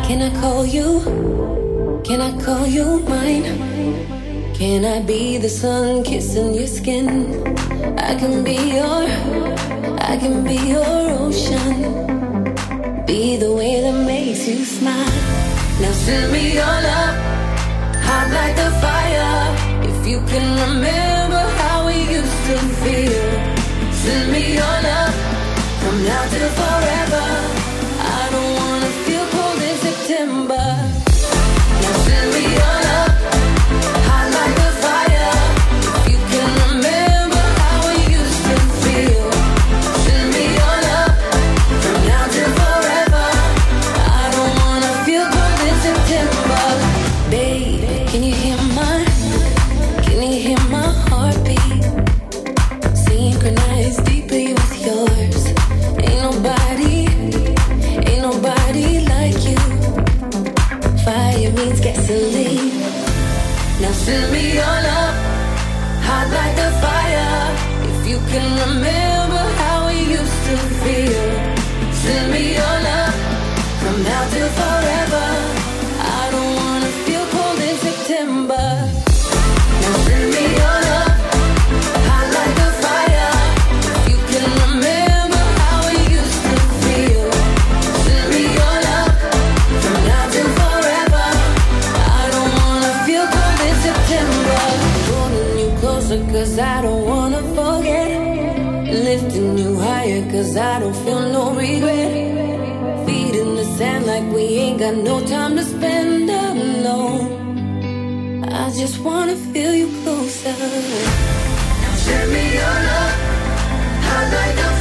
Can I call you? Can I call you mine? Can I be the sun kissing your skin? I can be your ocean. Be the way that makes you smile. Now send me your love, hot like the fire. If you can remember how we used to feel. Send me your love, from now till forever. I don't wanna feel cold in September. Now send me your love, hot like the fire. If you can remember how we used to feel. Send me your love, from now till forever. I don't wanna feel cold in September. Babe, can you hear my heartbeat? Synchronized deeply with yours. Ain't nobody like you. Fire means gasoline. Now send me your love, hot like the fire. If you can remember how we used to feel. Send me your love, from now till forever. I don't wanna feel cold in September. Now send me your love, hot like the fire. If you can remember how we used to feel. Send me your love, from now till forever. I don't wanna feel cold in September. Pulling you closer cause I don't wanna forget. Lifting you higher cause I don't feel no regret. Feet in the sand like we ain't got no time to spend alone. I just wanna feel you closer. Now send me your love, hot like the